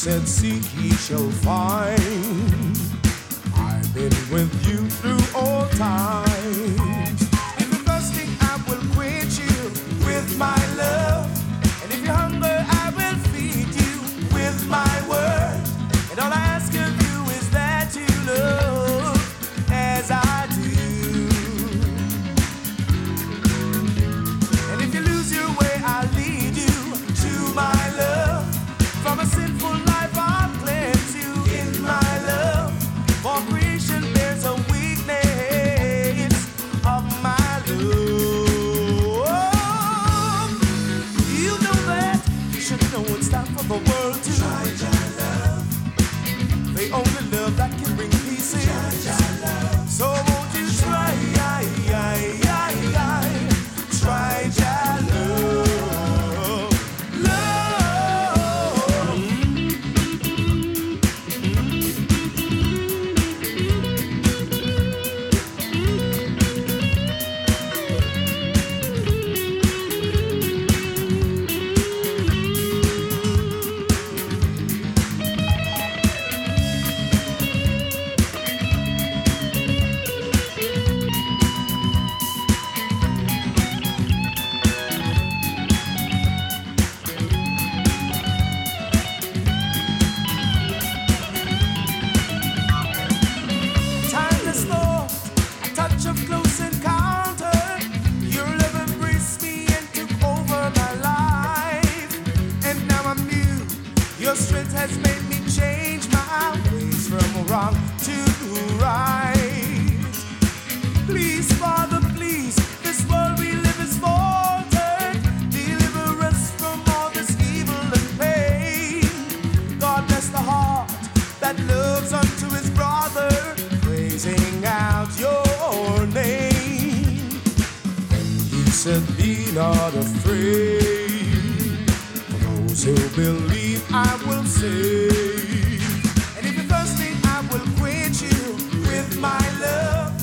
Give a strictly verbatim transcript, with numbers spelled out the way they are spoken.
said, seek ye shall find. I've been with you through all times. If you're thirsty, I will quench you with my love. And if you're hungry, I will feed you with my word. And all I ask of you is that you love as I do. And if you lose your way, I'll lead you to my love. From a sinful life, I'll cleanse you in my love. For creation, there's a weakness of my love. You know that, you should know it's time for the world to try your love. The only love that can bring peace in. So won't you try, try your love. Your strength has made me change my ways from wrong to right. Please, Father, please, this world we live is faltered. Deliver us from all this evil and pain. God bless the heart that loves unto his brother, praising out your name. And he said, be not afraid. Those who believe, I will save. And if you're thirsty, I will quench you with my love.